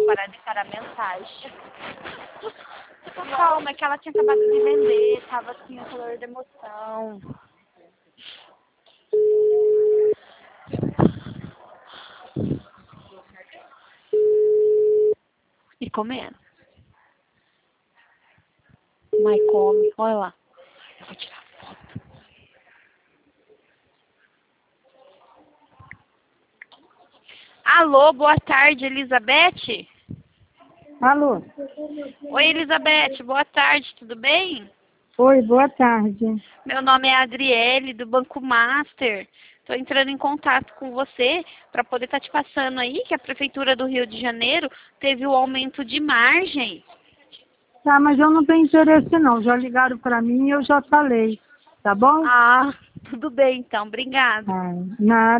para deixar a mensagem. Calma, é que ela tinha acabado de vender, tava assim, o calor da emoção. E comendo. Mas come, olha lá. Eu vou tirar foto. Alô, boa tarde, Elizabeth? Alô? Oi, Elizabeth, boa tarde, tudo bem? Oi, boa tarde. Meu nome é Adriele, do Banco Master. Estou entrando em contato com você para poder estar te passando aí que a Prefeitura do Rio de Janeiro teve o aumento de margem. Tá, mas eu não tenho interesse não. Já ligaram para mim e eu já falei. Tá bom? Ah, tudo bem então, obrigada. Ah, nada.